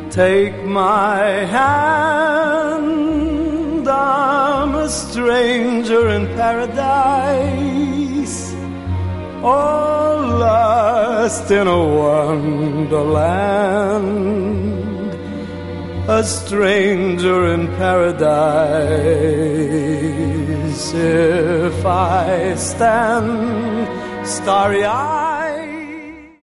Take my hand, I'm a stranger in paradise, all lost in a wonderland, a stranger in paradise. If I stand starry-eyed